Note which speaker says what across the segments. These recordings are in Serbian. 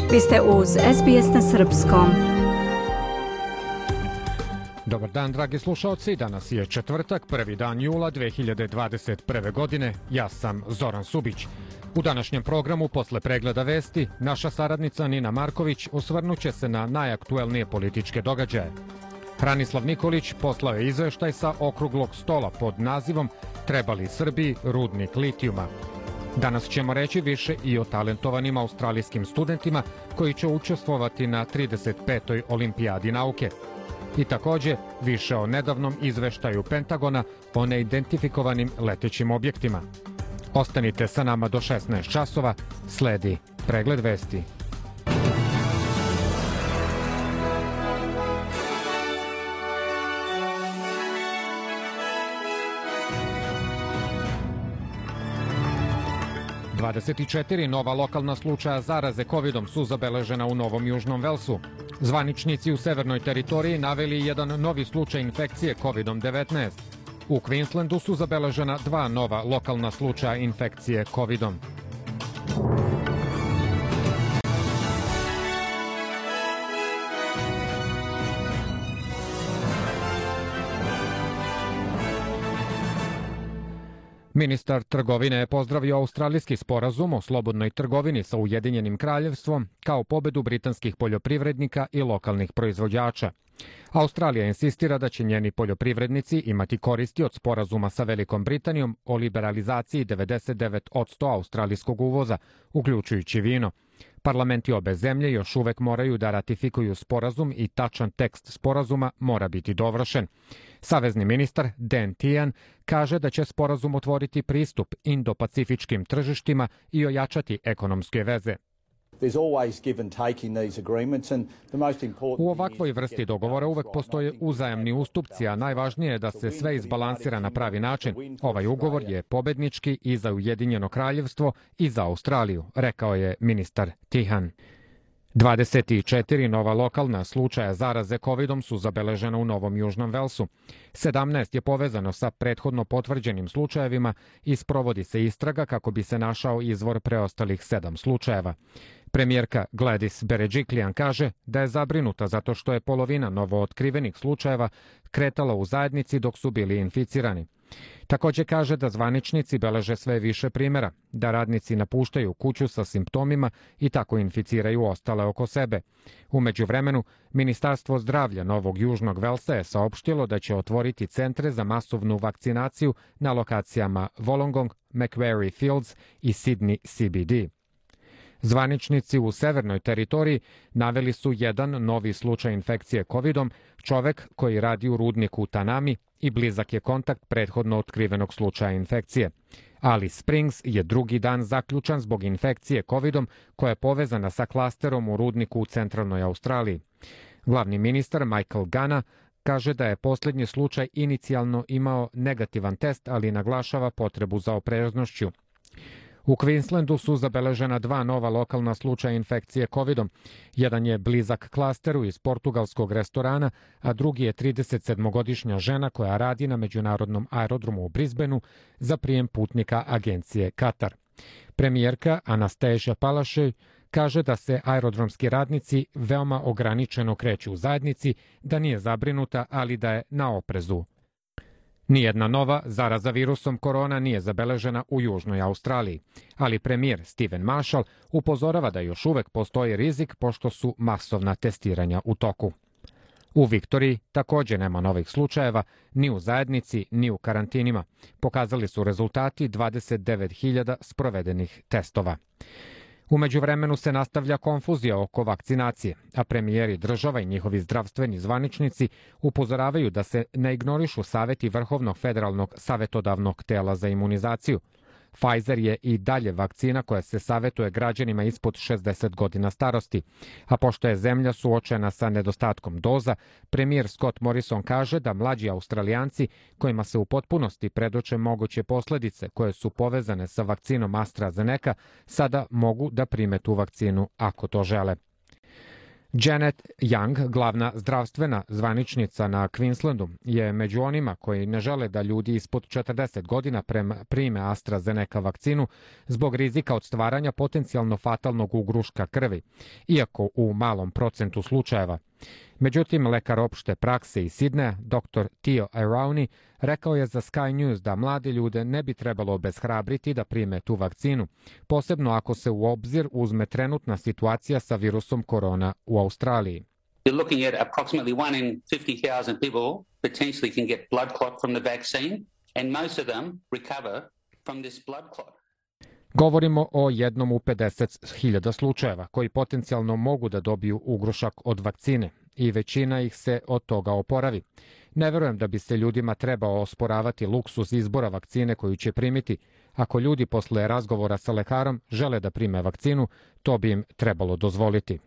Speaker 1: Vi ste uz SBS na srpskom.
Speaker 2: Dobar dan, dragi slušalci. Danas je četvrtak, 1. dan jula 2021. godine. Ja sam Zoran Subić. U današnjem programu, posle pregleda vesti, naša saradnica Nina Marković osvrnuće se na najaktuelnije političke događaje. Hranislav Nikolić poslao je izveštaj sa okruglog stola pod nazivom Treba li Srbiji rudnik litijuma? Danas ćemo reći više i o talentovanim australijskim studentima koji će učestvovati na 35. olimpijadi nauke. I takođe više o nedavnom izveštaju Pentagona o neidentifikovanim letećim objektima. Ostanite sa nama do 16 časova, sledi pregled vesti. Dvadeset četiri nova lokalna slučaja zaraze covidom su zabeležena u Novom Južnom Velsu. Zvaničnici u severnoj teritoriji naveli jedan novi slučaj infekcije covidom-19. U Queenslandu su zabeležena dva nova lokalna slučaja infekcije covidom. Ministar trgovine je pozdravio australijski sporazum o slobodnoj trgovini sa Ujedinjenim kraljevstvom kao pobedu britanskih poljoprivrednika i lokalnih proizvođača. Australija insistira da će njeni poljoprivrednici imati koristi od sporazuma sa Velikom Britanijom o liberalizaciji 99% australijskog uvoza, uključujući vino. Parlamenti obe zemlje još uvek moraju da ratifikuju sporazum i tačan tekst sporazuma mora biti dovršen. Savezni ministar Dan Tehan kaže da će sporazum otvoriti pristup indo-pacifičkim tržištima i ojačati ekonomske veze. U ovakvoj vrsti dogovora uvek postoje uzajamni ustupci, a najvažnije je da se sve izbalansira na pravi način. Ovaj ugovor je pobednički i za Ujedinjeno kraljevstvo i za Australiju, rekao je ministar Tehan. 24 nova lokalna slučaja zaraze covidom su zabeležena u Novom Južnom Velsu. 17 je povezano sa prethodno potvrđenim slučajevima i sprovodi se istraga kako bi se našao izvor preostalih 7 slučajeva. Premijerka Gladys Berejiklian kaže da je zabrinuta zato što je polovina novootkrivenih slučajeva kretala u zajednici dok su bili inficirani. Takođe kaže da zvaničnici beleže sve više primjera, da radnici napuštaju kuću sa simptomima i tako inficiraju ostale oko sebe. U međuvremenu, Ministarstvo zdravlja Novog Južnog Velsa je saopštilo da će otvoriti centre za masovnu vakcinaciju na lokacijama Wollongong, Macquarie Fields i Sydney CBD. Zvaničnici u severnoj teritoriji naveli su jedan novi slučaj infekcije covidom, čovek koji radi u rudniku Tanami i blizak je kontakt prethodno otkrivenog slučaja infekcije. Alice Springs je drugi dan zaključan zbog infekcije covidom koja je povezana sa klasterom u rudniku u centralnoj Australiji. Glavni ministar Michael Gunn kaže da je posljednji slučaj inicijalno imao negativan test, ali naglašava potrebu za opreznošću. U Queenslandu su zabeležena dva nova lokalna slučaja infekcije covidom. Jedan je blizak klasteru iz portugalskog restorana, a drugi je 37-godišnja žena koja radi na međunarodnom aerodromu u Brisbaneu za prijem putnika agencije Qatar. Premijerka Anastasia Palaszczuk kaže da se aerodromski radnici veoma ograničeno kreću u zajednici, da nije zabrinuta, ali da je na oprezu. Nijedna nova zaraza virusom korona nije zabeležena u Južnoj Australiji, ali premijer Stephen Marshall upozorava da još uvek postoji rizik pošto su masovna testiranja u toku. U Viktoriji takođe nema novih slučajeva, ni u zajednici, ni u karantinima. Pokazali su rezultati 29.000 sprovedenih testova. U međuvremenu se nastavlja konfuzija oko vakcinacije, a premijeri država i njihovi zdravstveni zvaničnici upozoravaju da se ne ignorišu saveti Vrhovnog federalnog savetodavnog tela za imunizaciju. Pfizer je i dalje vakcina koja se savetuje građanima ispod 60 godina starosti, a pošto je zemlja suočena sa nedostatkom doza, premijer Scott Morrison kaže da mlađi Australijanci kojima se u potpunosti predoče moguće posledice koje su povezane sa vakcinom AstraZeneca sada mogu da prime tu vakcinu ako to žele. Janet Young, glavna zdravstvena zvaničnica na Queenslandu, je među onima koji ne žele da ljudi ispod 40 godina prime AstraZeneca vakcinu zbog rizika od stvaranja potencijalno fatalnog ugruška krvi, iako u malom procentu slučajeva. Međutim, lekar opšte prakse iz Sidneja, dr. Theo Arouni, rekao je za Sky News da mlade ljude ne bi trebalo obeshrabriti da prime tu vakcinu, posebno ako se u obzir uzme trenutna situacija sa virusom korona u Australiji.
Speaker 3: You're looking at approximately 1 in 50,000 people potentially can get blood clot from the vaccine, and most of them recover from this blood clot.
Speaker 2: Govorimo o jednom u 50.000 slučajeva koji potencijalno mogu da dobiju ugrušak od vakcine i većina ih se od toga oporavi. Ne verujem da bi se ljudima trebao osporavati luksuz izbora vakcine koju će primiti. Ako ljudi posle razgovora sa lekarom žele da prime vakcinu, to bi im trebalo dozvoliti.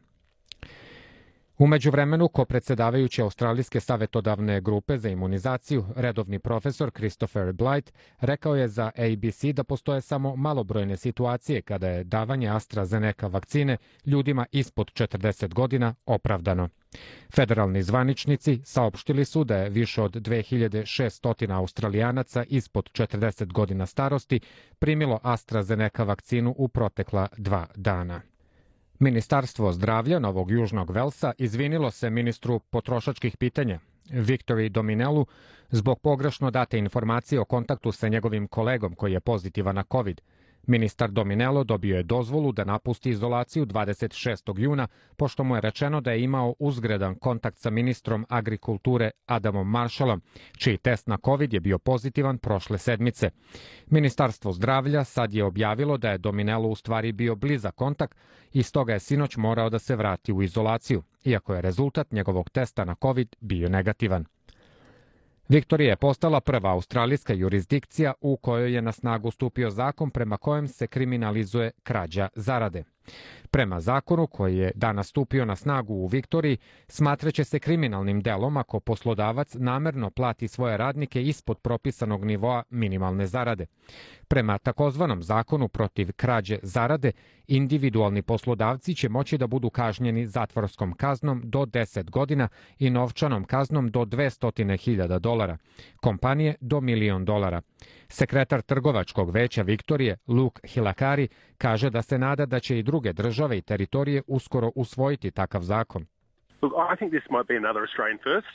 Speaker 2: U međuvremenu, kopredsedavajući Australijske savetodavne grupe za imunizaciju, redovni profesor Christopher Blight rekao je za ABC da postoje samo malobrojne situacije kada je davanje AstraZeneca vakcine ljudima ispod 40 godina opravdano. Federalni zvaničnici saopštili su da je više od 2600 Australijanaca ispod 40 godina starosti primilo AstraZeneca vakcinu u protekla 2 dana. Ministarstvo zdravlja Novog Južnog Velsa izvinilo se ministru potrošačkih pitanja, Victory Dominellu, zbog pogrešno date informacije o kontaktu sa njegovim kolegom koji je pozitivan na COVID. Ministar Dominello dobio je dozvolu da napusti izolaciju 26. juna, pošto mu je rečeno da je imao uzgredan kontakt sa ministrom agrikulture Adamom Marshallom, čiji test na COVID je bio pozitivan prošle sedmice. Ministarstvo zdravlja sad je objavilo da je Dominello u stvari bio blizak kontakt i stoga je sinoć morao da se vrati u izolaciju, iako je rezultat njegovog testa na COVID bio negativan. Viktorija je postala prva australijska jurisdikcija u kojoj je na snagu stupio zakon prema kojem se kriminalizuje krađa zarade. Prema zakonu koji je danas stupio na snagu u Viktoriji, smatraće se kriminalnim delom ako poslodavac namerno plati svoje radnike ispod propisanog nivoa minimalne zarade. Prema takozvanom zakonu protiv krađe zarade, individualni poslodavci će moći da budu kažnjeni zatvorskom kaznom do 10 godina i novčanom kaznom do $200.000, kompanije do $1 milion. Sekretar trgovačkog veća Viktorije, Luke Hilakari, kaže da se nada da će i druge države i teritorije uskoro usvojiti takav zakon.
Speaker 4: Look, I think this might be another Australian first.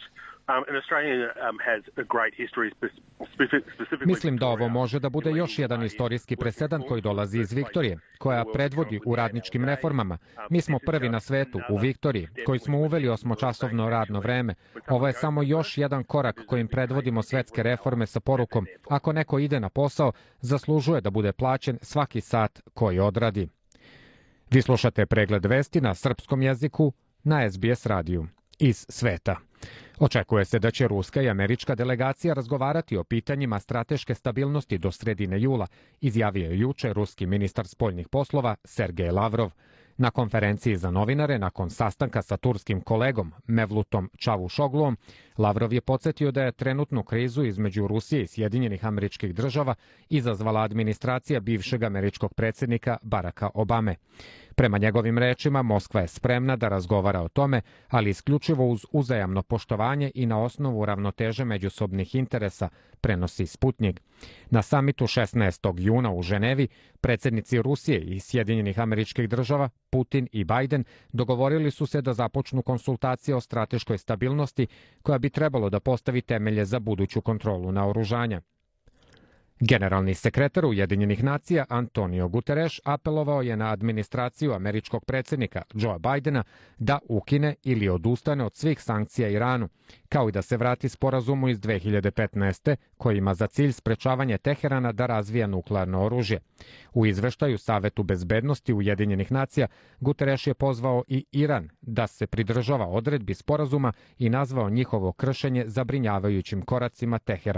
Speaker 2: Mislim da ovo može da bude još jedan istorijski presedan koji dolazi iz Viktorije, koja predvodi u radničkim reformama. Mi smo prvi na svetu, u Viktoriji, koji smo uveli 8-časovno radno vreme. Ovo je samo još jedan korak kojim predvodimo svetske reforme sa porukom: ako neko ide na posao, zaslužuje da bude plaćen svaki sat koji odradi. Vi slušate pregled vesti na srpskom jeziku na SBS radiju. Iz sveta. Očekuje se da će ruska i američka delegacija razgovarati o pitanjima strateške stabilnosti do sredine jula, izjavio je juče ruski ministar spoljnih poslova Sergej Lavrov. Na konferenciji za novinare nakon sastanka sa turskim kolegom Mevlutom Čavuşogluom, Lavrov je podsjetio da je trenutnu krizu između Rusije i Sjedinjenih Američkih Država izazvala administracija bivšeg američkog predsjednika Baracka Obame. Prema njegovim rečima, Moskva je spremna da razgovara o tome, ali isključivo uz uzajamno poštovanje i na osnovu ravnoteže međusobnih interesa, prenosi Sputnik. Na samitu 16. juna u Ženevi, predsjednici Rusije i Sjedinjenih Američkih Država, Putin i Biden, dogovorili su se da započnu konsultacije o strateškoj stabilnosti koja bi trebalo da postavi temelje za buduću kontrolu naoružanja. Generalni sekretar Ujedinjenih nacija Antonio Guterres apelovao je na administraciju američkog predsjednika Joea Bidena da ukine ili odustane od svih sankcija Iranu, kao i da se vrati sporazumu iz 2015. koji ima za cilj sprečavanje Teherana da razvija nuklearno oružje. U izveštaju Savetu bezbednosti Ujedinjenih nacija Guterres je pozvao i Iran da se pridržava odredbi sporazuma i nazvao njihovo kršenje zabrinjavajućim koracima Teherana.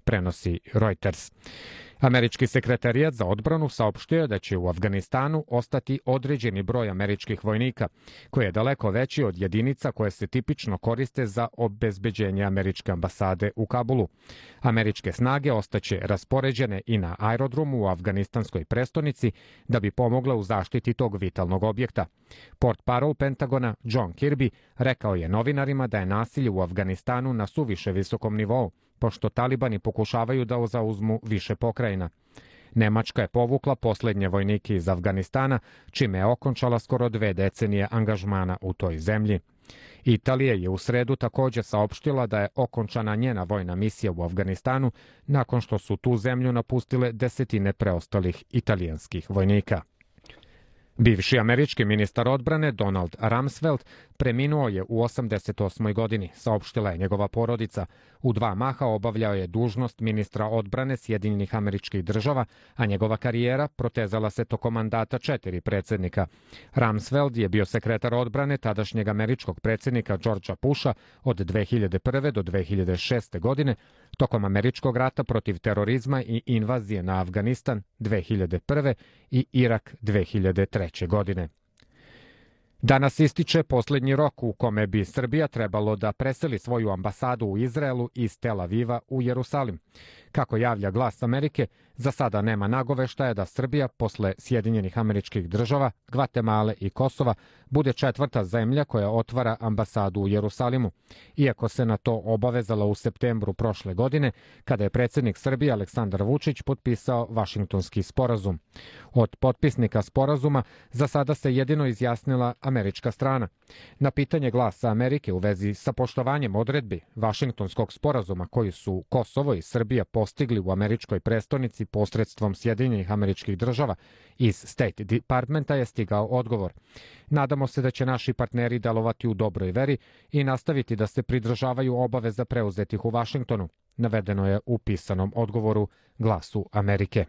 Speaker 2: prenosi Reuters. Američki sekretarijat za odbranu saopštio je da će u Afganistanu ostati određeni broj američkih vojnika, koji je daleko veći od jedinica koje se tipično koriste za obezbeđenje američke ambasade u Kabulu. Američke snage ostaće raspoređene i na aerodromu u afganistanskoj prestonici da bi pomogle u zaštiti tog vitalnog objekta. Portparol Pentagona John Kirby rekao je novinarima da je nasilje u Afganistanu na suviše visokom nivou, pošto talibani pokušavaju da zauzmu više pokrajina. Nemačka je povukla poslednje vojnike iz Afganistana, čime je okončala skoro 2 decenije angažmana u toj zemlji. Italija je u sredu također saopštila da je okončana njena vojna misija u Afganistanu nakon što su tu zemlju napustile desetine preostalih italijanskih vojnika. Bivši američki ministar odbrane Donald Rumsfeld preminuo je u 88. godini, saopštila je njegova porodica. U 2 maha obavljao je dužnost ministra odbrane Sjedinjenih Američkih Država, a njegova karijera protezala se tokom mandata 4 predsjednika. Rumsfeld je bio sekretar odbrane tadašnjeg američkog predsjednika Georgea Busha od 2001. do 2006. godine, tokom američkog rata protiv terorizma i invazije na Afganistan 2001. i Irak 2003. godine. Danas ističe posljednji rok u kome bi Srbija trebalo da preseli svoju ambasadu u Izraelu iz Tel Aviva u Jerusalim. Kako javlja Glas Amerike, za sada nema nagoveštaja da Srbija posle Sjedinjenih Američkih Država, Gvatemale i Kosova bude 4. zemlja koja otvara ambasadu u Jerusalimu, iako se na to obavezala u septembru prošle godine, kada je predsjednik Srbije Aleksandar Vučić potpisao Vašingtonski sporazum. Od potpisnika sporazuma za sada se jedino izjasnila američka strana. Na pitanje Glasa Amerike u vezi sa poštovanjem odredbi Vašingtonskog sporazuma koji su Kosovo i Srbija postigli u američkoj prestonici posredstvom Sjedinjenih Američkih Država, iz State Departmenta je stigao odgovor. Nadamo se da će naši partneri delovati u dobroj veri i nastaviti da se pridržavaju obaveza preuzetih u Vašingtonu, navedeno je u pisanom odgovoru Glasu Amerike.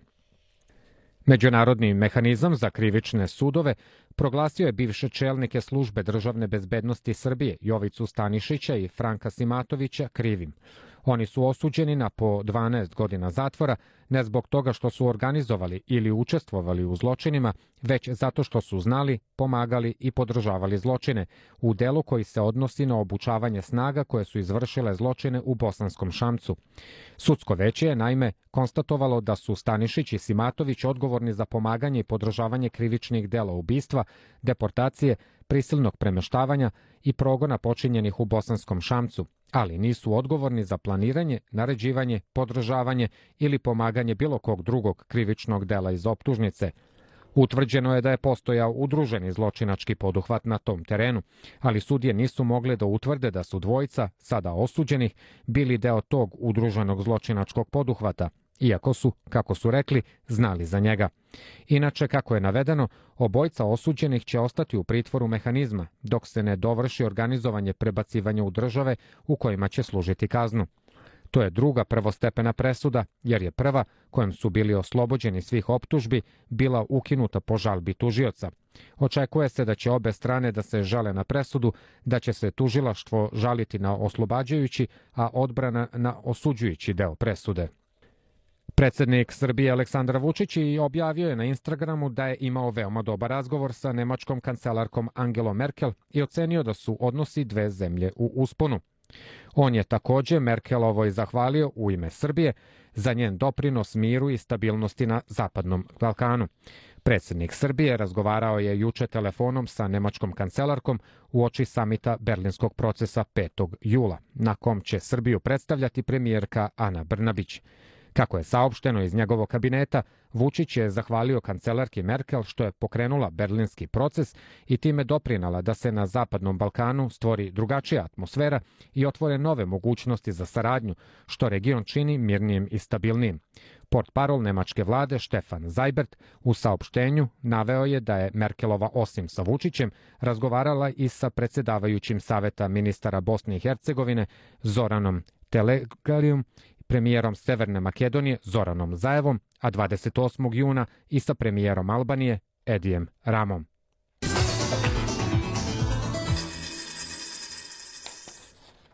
Speaker 2: Međunarodni mehanizam za krivične sudove proglasio je bivše čelnike službe državne bezbednosti Srbije Jovicu Stanišića i Franka Simatovića krivim. Oni su osuđeni na po 12 godina zatvora, ne zbog toga što su organizovali ili učestvovali u zločinima, već zato što su znali, pomagali i podržavali zločine, u delu koji se odnosi na obučavanje snaga koje su izvršile zločine u Bosanskom Šamcu. Sudsko veće je, naime, konstatovalo da su Stanišić i Simatović odgovorni za pomaganje i podržavanje krivičnih dela ubistva, deportacije, prisilnog premeštavanja i progona počinjenih u Bosanskom Šamcu, ali nisu odgovorni za planiranje, naređivanje, podržavanje ili pomaganje bilo kog drugog krivičnog dela iz optužnice. Utvrđeno je da je postojao udruženi zločinački poduhvat na tom terenu, ali sudije nisu mogle da utvrde da su dvojica, sada osuđenih, bili deo tog udruženog zločinačkog poduhvata, iako su, kako su rekli, znali za njega. Inače, kako je navedeno, obojica osuđenih će ostati u pritvoru mehanizma, dok se ne dovrši organizovanje prebacivanja u države u kojima će služiti kaznu. To je druga prvostepena presuda, jer je prva, kojom su bili oslobođeni svih optužbi, bila ukinuta po žalbi tužioca. Očekuje se da će obe strane da se žale na presudu, da će se tužilaštvo žaliti na oslobađajući, a odbrana na osuđujući deo presude. Predsjednik Srbije Aleksandar Vučić objavio je na Instagramu da je imao veoma dobar razgovor sa nemačkom kancelarkom Angelom Merkel i ocenio da su odnosi dve zemlje u usponu. On je također Merkelovoj zahvalio u ime Srbije za njen doprinos miru i stabilnosti na Zapadnom Balkanu. Predsjednik Srbije razgovarao je juče telefonom sa nemačkom kancelarkom uoči samita Berlinskog procesa 5. jula, na kom će Srbiju predstavljati premijerka Ana Brnabić. Kako je saopšteno iz njegovog kabineta, Vučić je zahvalio kancelarki Merkel što je pokrenula berlinski proces i time doprinala da se na Zapadnom Balkanu stvori drugačija atmosfera i otvore nove mogućnosti za saradnju, što region čini mirnijim i stabilnijim. Portparol nemačke vlade Stefan Seibert u saopštenju naveo je da je Merkelova osim sa Vučićem razgovarala i sa predsjedavajućim Saveta ministara Bosne i Hercegovine Zoranom Telegalijom, premijerom Severne Makedonije Zoranom Zaevom, a 28. juna i sa premijerom Albanije Edijem Ramom.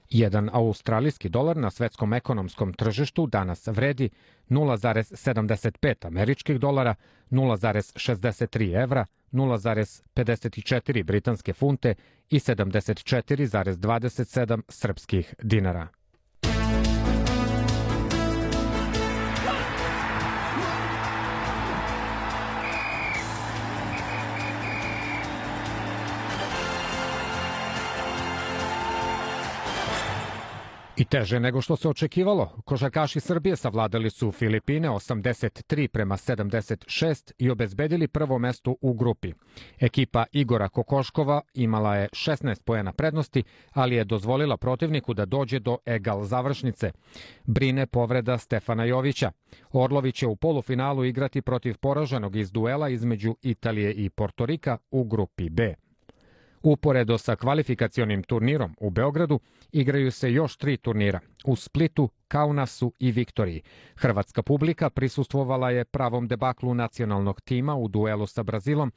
Speaker 2: Jedan australijski dolar na svetskom ekonomskom tržištu danas vredi 0,75 američkih dolara, 0,63 evra, 0,54 britanske funte i 74,27 srpskih dinara. I teže nego što se očekivalo. Košarkaši Srbije savladali su Filipine 83-76 i obezbedili prvo mesto u grupi. Ekipa Igora Kokoškova imala je 16 poena prednosti, ali je dozvolila protivniku da dođe do egal završnice. Brine povreda Stefana Jovića. Orlović će u polufinalu igrati protiv poraženog iz duela između Italije i Portorika u grupi B. Uporedo sa kvalifikacionim turnirom u Beogradu igraju se još 3 turnira u Splitu, Kaunasu i Viktoriji. Hrvatska publika prisustvovala je pravom debaklu nacionalnog tima u duelu sa Brazilom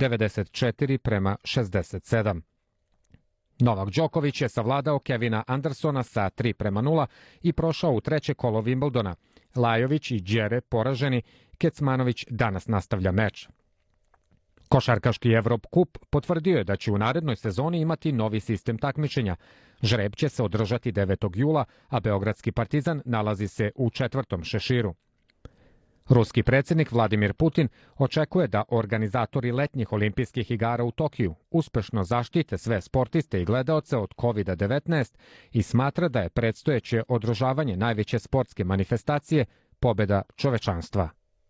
Speaker 2: 94-67. Novak Đoković je savladao Kevina Andersona sa 3-0 i prošao u treće kolo Wimbledona. Lajović i Đere poraženi, Kecmanović danas nastavlja meč. Košarkaški Evrop Kup potvrdio je da će u narednoj sezoni imati novi sistem takmičenja. Žreb će se održati 9. jula, a beogradski Partizan nalazi se u 4. šeširu. Ruski predsjednik Vladimir Putin očekuje da organizatori letnjih olimpijskih igara u Tokiju uspešno zaštite sve sportiste i gledaoce od COVID-19 i smatra da je predstojeće održavanje najveće sportske manifestacije pobeda čovečanstva.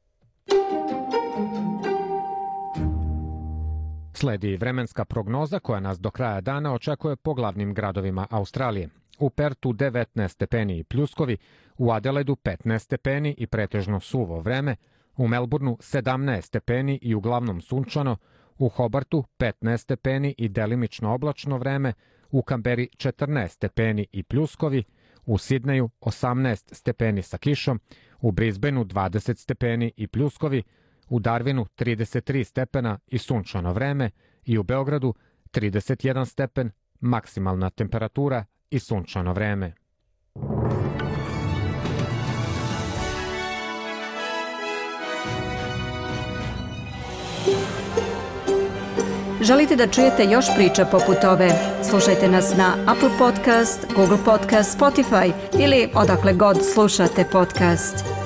Speaker 2: Sledi vremenska prognoza koja nas do kraja dana očekuje po glavnim gradovima Australije. U Pertu 19 stepeni i pljuskovi, u Adelaidu 15 stepeni i pretežno suvo vreme, u Melbourneu 17 stepeni i uglavnom sunčano, u Hobartu 15 stepeni i delimično oblačno vreme, u Kamberi 14 stepeni i pljuskovi, u Sidneju 18 stepeni sa kišom, u Brisbaneu 20 stepeni i pljuskovi, u Darwinu 33 stepena i sunčano vreme i u Beogradu 31 stepen, maksimalna temperatura i sunčano vreme.
Speaker 1: Želite da čujete još priča poput ove? Slušajte nas na Apple Podcast, Google Podcast, Spotify ili odakle god slušate podcast.